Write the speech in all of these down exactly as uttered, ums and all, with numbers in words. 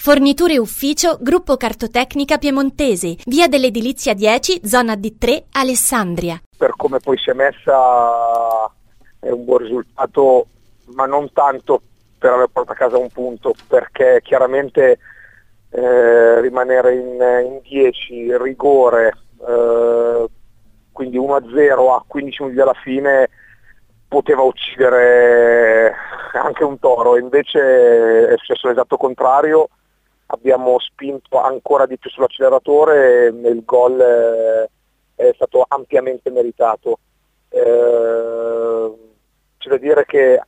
Forniture ufficio Gruppo Cartotecnica Piemontese, via dell'Edilizia dieci, zona D tre, Alessandria. Per come poi si è messa è un buon risultato, ma non tanto per aver portato a casa un punto, perché chiaramente eh, rimanere in, in dieci, rigore, eh, quindi uno a zero a quindici minuti alla fine poteva uccidere anche un toro, invece è successo l'esatto contrario. Abbiamo spinto ancora di più sull'acceleratore e il gol è stato ampiamente meritato. Eh, c'è da dire che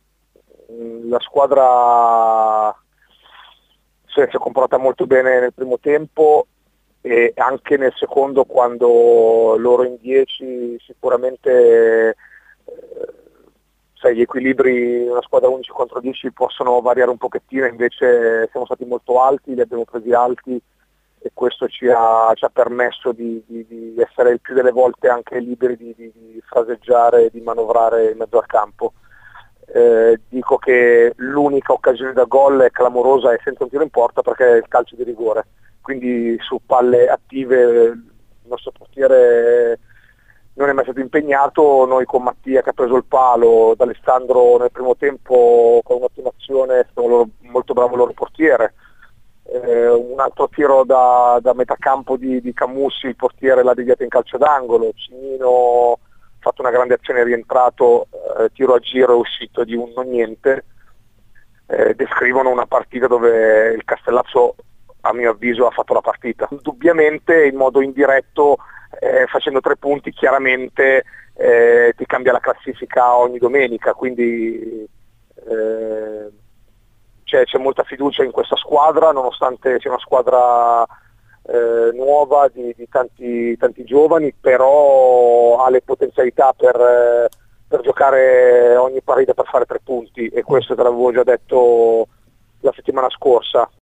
la squadra si è comportata molto bene nel primo tempo e anche nel secondo, quando loro in dieci sicuramente eh, gli equilibri in una squadra undici contro dieci possono variare un pochettino, invece siamo stati molto alti, li abbiamo presi alti e questo ci ha, ci ha permesso di, di, di essere il più delle volte anche liberi di, di, di fraseggiare e di manovrare in mezzo al campo. Eh, dico che l'unica occasione da gol è clamorosa e senza un tiro in porta, perché è il calcio di rigore, quindi su palle attive il nostro portiere non è mai stato impegnato. Noi con Mattia che ha preso il palo, D'Alessandro nel primo tempo con un'ottima azione, è stato loro, molto bravo il loro portiere. Eh, un altro tiro da, da metà campo di, di Camussi, il portiere l'ha deviato in calcio d'angolo, Cimino ha fatto una grande azione, è rientrato, eh, tiro a giro è uscito di un non niente. Eh, descrivono una partita dove il Castellazzo, a mio avviso, ha fatto la partita. Indubbiamente in modo indiretto, Eh, facendo tre punti chiaramente eh, ti cambia la classifica ogni domenica, quindi eh, c'è, c'è molta fiducia in questa squadra, nonostante sia una squadra eh, nuova di, di tanti, tanti giovani, però ha le potenzialità per, eh, per giocare ogni partita per fare tre punti, e questo te l'avevo già detto la settimana scorsa.